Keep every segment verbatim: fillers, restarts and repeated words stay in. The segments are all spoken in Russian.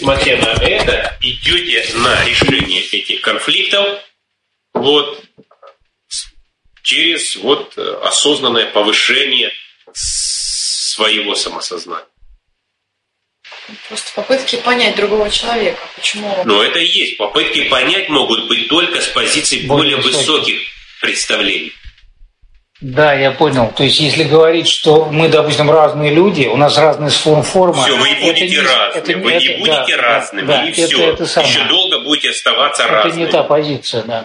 несмотря на это, идете на решение этих конфликтов вот, через вот, осознанное повышение своего самосознания. Просто попытки понять другого человека. Почему? Но это и есть. Попытки понять могут быть только с позиции более, более высоких представлений. Да, я понял. То есть, если говорить, что мы, допустим, разные люди, у нас разные формы. Все, вы будете не, разными. Это, вы это, не будете да, разными, да, и это, все. Это Еще долго будете оставаться это разными. Это не та позиция, да.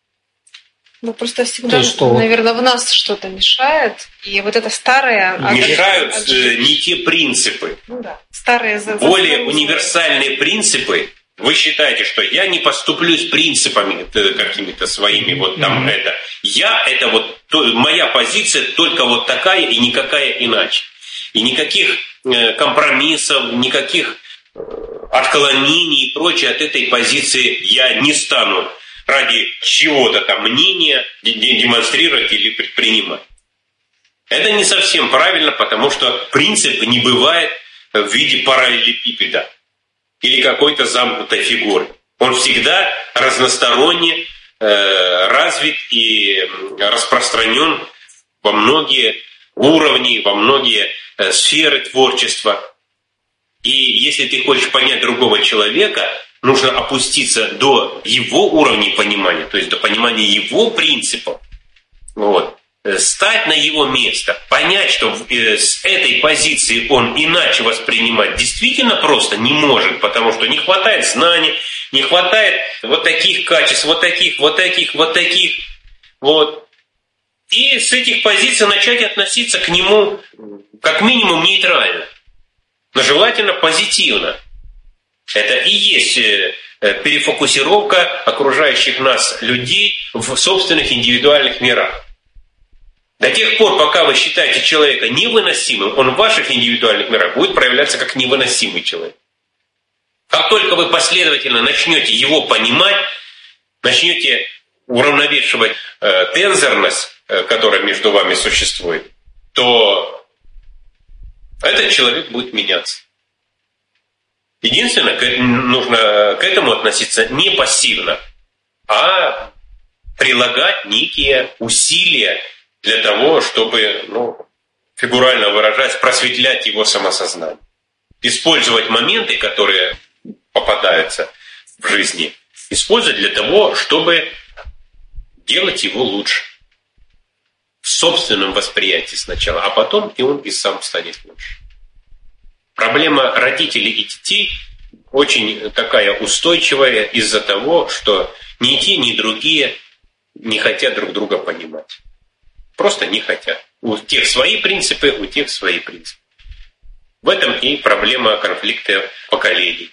Ну, просто всегда, есть, что... наверное, в нас что-то мешает, и вот это старое... Мешают от... не те принципы. Ну да, старые... Более универсальные принципы. Вы считаете, что я не поступлюсь принципами какими-то своими, вот там mm-hmm. это. Я, это вот, то, моя позиция только вот такая и никакая иначе. И никаких э, компромиссов, никаких э, отклонений и прочее от этой позиции я не стану ради чего-то там мнения демонстрировать или предпринимать. Это не совсем правильно, потому что принцип не бывает в виде параллелепипеда или какой-то замкнутой фигуры. Он всегда разносторонне э, развит и распространен во многие уровни, во многие э, сферы творчества. И если ты хочешь понять другого человека, нужно опуститься до его уровня понимания, то есть до понимания его принципов. Вот. Стать на его место, понять, что с этой позиции он иначе воспринимать действительно просто не может, потому что не хватает знаний, не хватает вот таких качеств, вот таких, вот таких, вот таких. Вот. И с этих позиций начать относиться к нему как минимум нейтрально, но желательно позитивно. Это и есть перефокусировка окружающих нас людей в собственных индивидуальных мирах. До тех пор, пока вы считаете человека невыносимым, он в ваших индивидуальных мирах будет проявляться как невыносимый человек. Как только вы последовательно начнете его понимать, начнете уравновешивать э, тензорность, э, которая между вами существует, то этот человек будет меняться. Единственное, нужно к этому относиться не пассивно, а прилагать некие усилия для того, чтобы, ну, фигурально выражаясь, просветлять его самосознание. Использовать моменты, которые попадаются в жизни, использовать для того, чтобы делать его лучше. В собственном восприятии сначала, а потом и он и сам станет лучше. Проблема родителей и детей очень такая устойчивая из-за того, что ни те, ни другие не хотят друг друга понимать. Просто не хотят. У тех свои принципы, у тех свои принципы. В этом и проблема конфликта поколений.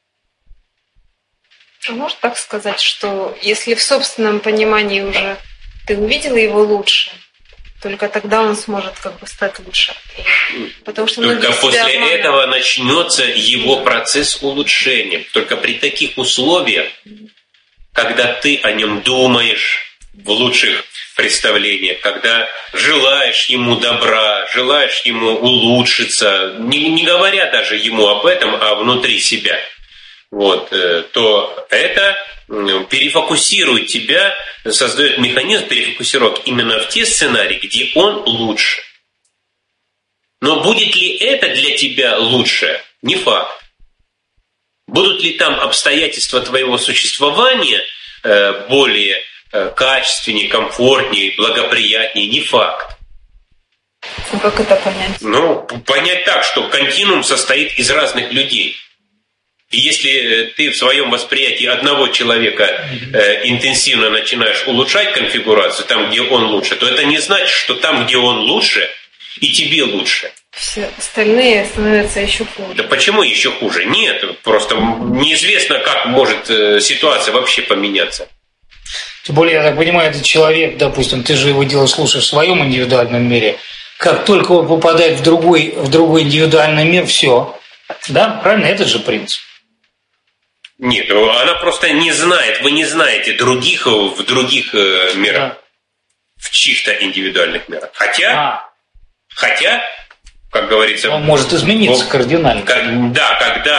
А можно так сказать, что если в собственном понимании уже ты увидела его лучше, только тогда он сможет как бы стать лучше. Потому что только после этого начнется его процесс улучшения. Только при таких условиях, когда ты о нем думаешь в лучших представлениях, когда желаешь ему добра, желаешь ему улучшиться, не, не говоря даже ему об этом, а внутри себя, вот, то это перефокусирует тебя, создает механизм перефокусировок именно в те сценарии, где он лучше. Но будет ли это для тебя лучше? Не факт. Будут ли там обстоятельства твоего существования более качественнее, комфортнее, благоприятнее? Не факт. Ну, как это понять? Ну, понять так, что континуум состоит из разных людей. И если ты в своем восприятии одного человека э, интенсивно начинаешь улучшать конфигурацию там, где он лучше, то это не значит, что там, где он лучше, и тебе лучше. Все остальные становятся еще хуже. Да почему еще хуже? Нет, просто неизвестно, как может э, ситуация вообще поменяться. Тем более, я так понимаю, этот человек, допустим, ты же его дело слушаешь в своем индивидуальном мире, как только он попадает в другой, в другой индивидуальный мир, все. Да, правильно? Это же принцип. Нет, она просто не знает, вы не знаете других в других э, мирах, да. В чьих-то индивидуальных мирах. Хотя, а. хотя, как говорится... Он может измениться в, кардинально. Как, да, когда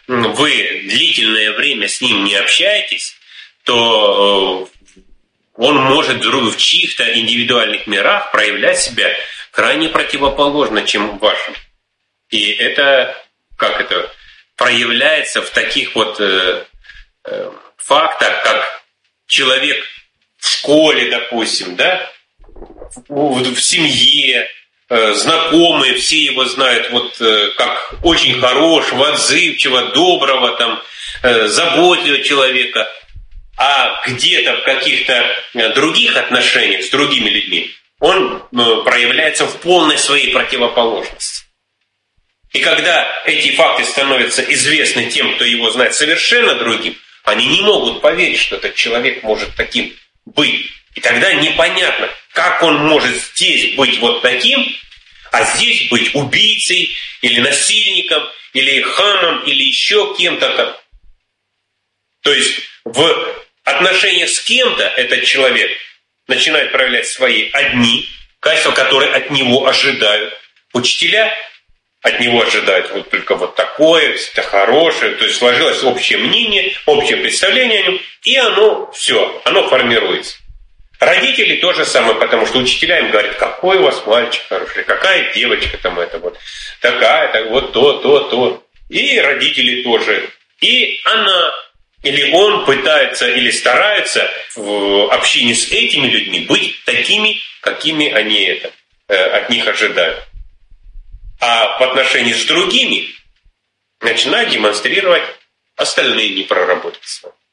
вы длительное время с ним не общаетесь, то он может в чьих-то индивидуальных мирах проявлять себя крайне противоположно, чем в вашем. И это, как это, проявляется в таких вот э, э, фактах, как человек в школе, допустим, да, в, в семье, э, знакомые, все его знают вот э, как очень хорошего, отзывчивого, доброго, там, э, заботливого человека. А где-то в каких-то других отношениях с другими людьми он проявляется в полной своей противоположности. И когда эти факты становятся известны тем, кто его знает совершенно другим, они не могут поверить, что этот человек может таким быть. И тогда непонятно, как он может здесь быть вот таким, а здесь быть убийцей, или насильником, или хамом, или еще кем-то. То есть в отношениях с кем-то этот человек начинает проявлять свои одни качества, которые от него ожидают. Учителя от него ожидают вот только вот такое, это хорошее. То есть сложилось общее мнение, общее представление о нем, и оно все, оно формируется. Родители то же самое, потому что учителя им говорят, какой у вас мальчик хороший, какая девочка там это вот, такая, так вот то, то, то. И родители тоже. И она или он пытается или старается в общении с этими людьми быть такими, какими они это, э, от них ожидают. А в отношении с другими начинает демонстрировать остальные непроработки.